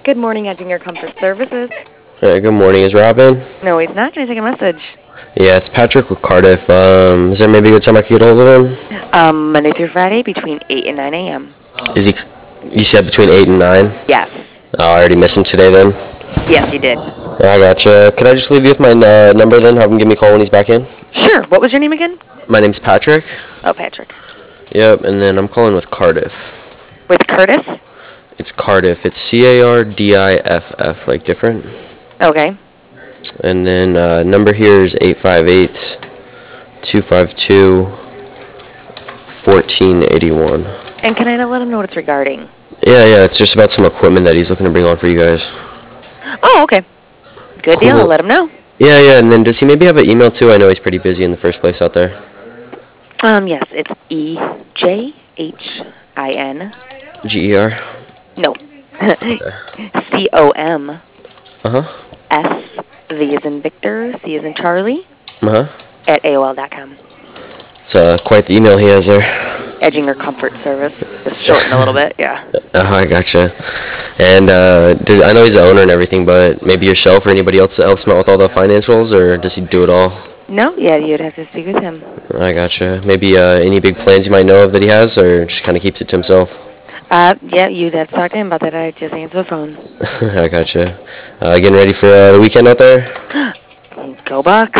Good morning, Edging Your Comfort Services. Hey, good morning. Is Robin? No, he's not. Can I take a message? Yeah, it's Patrick with Cardiff. Is there maybe a good time I could get hold of him? Monday through Friday between 8 and 9 a.m. Is he? You said between 8 and 9? Yes. Oh, I already missed him today then. Yes, you did. Yeah, I gotcha. Could I just leave you with my number then? Have him give me a call when he's back in? Sure. What was your name again? My name's Patrick. Oh, Patrick. Yep, and then I'm calling with Cardiff. With Curtis? It's Cardiff. It's Cardiff, like different. Okay. And then number here is 858-252-1481. And can I let him know what it's regarding? Yeah, it's just about some equipment that he's looking to bring on for you guys. Oh, okay. Good deal. Cool. I'll let him know. Yeah, and then does he maybe have an email too? I know he's pretty busy in the first place out there. Yes, it's EJHIN. GER? No. Okay. COM. Uh-huh. S, V as in Victor, C as in Charlie, Uh-huh. at AOL.com. It's quite the email he has there. Edging Your Comfort Service. Just shorten a little bit, yeah. I gotcha. And I know he's the owner and everything, but maybe yourself or anybody else helps him out with all the financials, or does he do it all? No, yeah, you'd have to speak with him. I gotcha. Maybe any big plans you might know of that he has, or just kind of keeps it to himself? Yeah, you'd have to talk to him about that. I just answer the phone. I gotcha. Getting ready for the weekend out there? Go Bucks.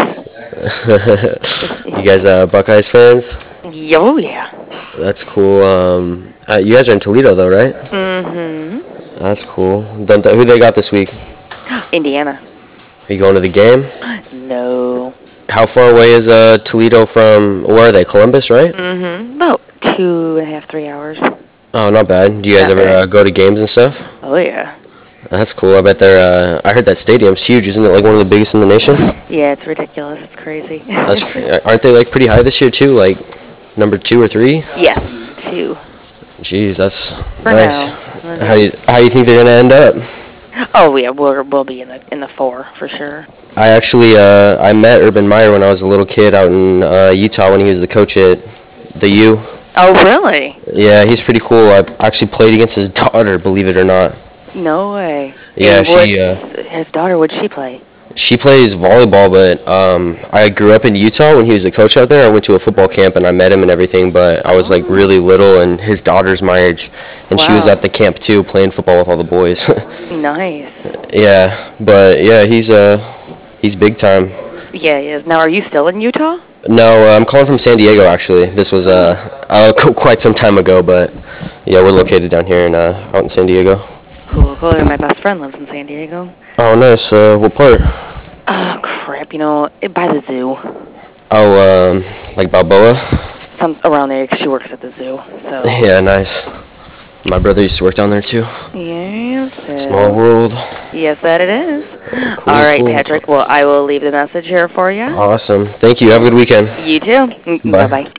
You guys Buckeyes fans? Oh, yeah. That's cool. You guys are in Toledo, though, right? Mm-hmm. That's cool. Who they got this week? Indiana. Are you going to the game? No. How far away is Toledo from, where are they, Columbus, right? Mm-hmm. About 2.5, 3 hours. Oh, not bad. Do you guys ever go to games and stuff? Oh, yeah. That's cool. I bet they're, I heard that stadium's huge. Isn't it like one of the biggest in the nation? Yeah, it's ridiculous. It's crazy. Aren't they like pretty high this year too? Like number 2 or 3? Yes, 2. Jeez, that's For nice. now. How do you think they're gonna end up? Oh, yeah, we'll be in the 4 for sure. I actually I met Urban Meyer when I was a little kid out in Utah when he was the coach at the U. Oh, really? Yeah, he's pretty cool. I actually played against his daughter, believe it or not. No way. Yeah, His daughter, what'd she play? she plays volleyball, but I grew up in Utah when he was the coach out there. I went to a football camp and I met him and everything, but I was like really little, and his daughter's my age, and she was Wow. at the camp too, playing football with all the boys. Nice. Yeah, but yeah, he's big time. Yeah, he is. Now, are you still in Utah? No, I'm calling from San Diego actually. This was quite some time ago, but yeah, we're located down here out in San Diego. Cool. My best friend lives in San Diego. Oh, nice. What part? Oh, crap. By the zoo. Oh, like Balboa? Some around there, 'cause she works at the zoo. So. Yeah, nice. My brother used to work down there too. Yes. Small world. Yes, that it is. Cool, All right, cool. Patrick. Well, I will leave the message here for you. Awesome. Thank you. Have a good weekend. You too. Bye. Bye-bye.